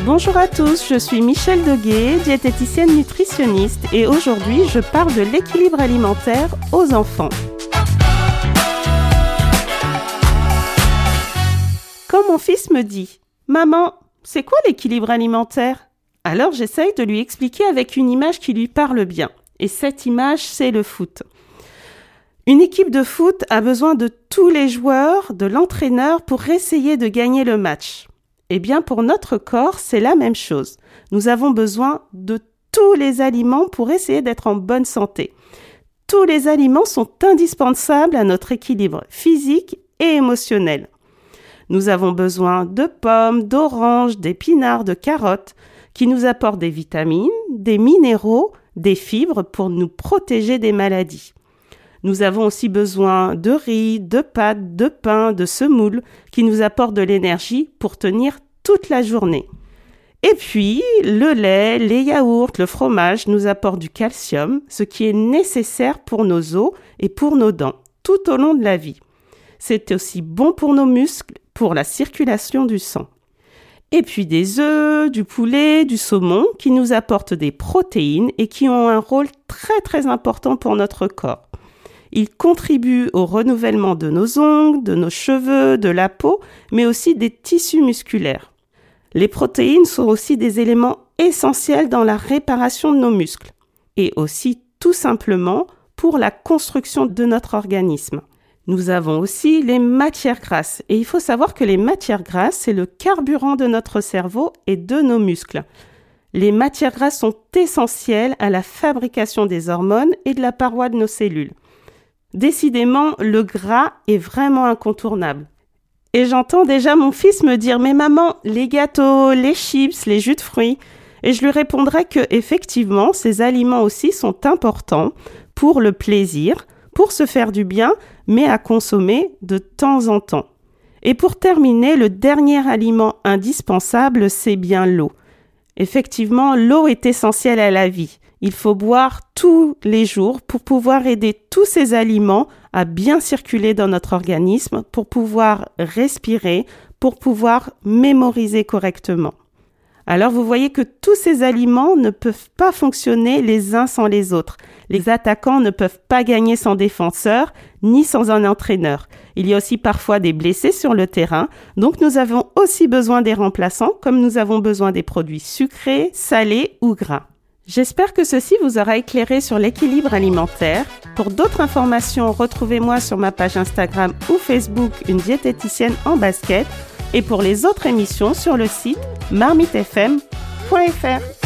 Bonjour à tous, je suis Michèle Deguet, diététicienne nutritionniste et aujourd'hui je parle de l'équilibre alimentaire aux enfants. Quand mon fils me dit « Maman, c'est quoi l'équilibre alimentaire ?» Alors j'essaye de lui expliquer avec une image qui lui parle bien. Et cette image, c'est le foot. Une équipe de foot a besoin de tous les joueurs, de l'entraîneur pour essayer de gagner le match. Eh bien, pour notre corps, c'est la même chose. Nous avons besoin de tous les aliments pour essayer d'être en bonne santé. Tous les aliments sont indispensables à notre équilibre physique et émotionnel. Nous avons besoin de pommes, d'oranges, d'épinards, de carottes qui nous apportent des vitamines, des minéraux, des fibres pour nous protéger des maladies. Nous avons aussi besoin de riz, de pâtes, de pain, de semoule qui nous apportent de l'énergie pour tenir toute la journée. Et puis, le lait, les yaourts, le fromage nous apportent du calcium, ce qui est nécessaire pour nos os et pour nos dents tout au long de la vie. C'est aussi bon pour nos muscles, pour la circulation du sang. Et puis des œufs, du poulet, du saumon qui nous apportent des protéines et qui ont un rôle très très important pour notre corps. Ils contribuent au renouvellement de nos ongles, de nos cheveux, de la peau, mais aussi des tissus musculaires. Les protéines sont aussi des éléments essentiels dans la réparation de nos muscles et aussi tout simplement pour la construction de notre organisme. Nous avons aussi les matières grasses et il faut savoir que les matières grasses, c'est le carburant de notre cerveau et de nos muscles. Les matières grasses sont essentielles à la fabrication des hormones et de la paroi de nos cellules. Décidément, le gras est vraiment incontournable. Et j'entends déjà mon fils me dire « Mais maman, les gâteaux, les chips, les jus de fruits ?» Et je lui répondrai que effectivement, ces aliments aussi sont importants pour le plaisir, pour se faire du bien, mais à consommer de temps en temps. Et pour terminer, le dernier aliment indispensable, c'est bien l'eau. Effectivement, l'eau est essentielle à la vie. Il faut boire tous les jours pour pouvoir aider tous ces aliments à bien circuler dans notre organisme, pour pouvoir respirer, pour pouvoir mémoriser correctement. Alors vous voyez que tous ces aliments ne peuvent pas fonctionner les uns sans les autres. Les attaquants ne peuvent pas gagner sans défenseur, ni sans un entraîneur. Il y a aussi parfois des blessés sur le terrain, donc nous avons aussi besoin des remplaçants, comme nous avons besoin des produits sucrés, salés ou gras. J'espère que ceci vous aura éclairé sur l'équilibre alimentaire. Pour d'autres informations, retrouvez-moi sur ma page Instagram ou Facebook, une diététicienne en basket. Et pour les autres émissions, sur le site marmitefm.fr.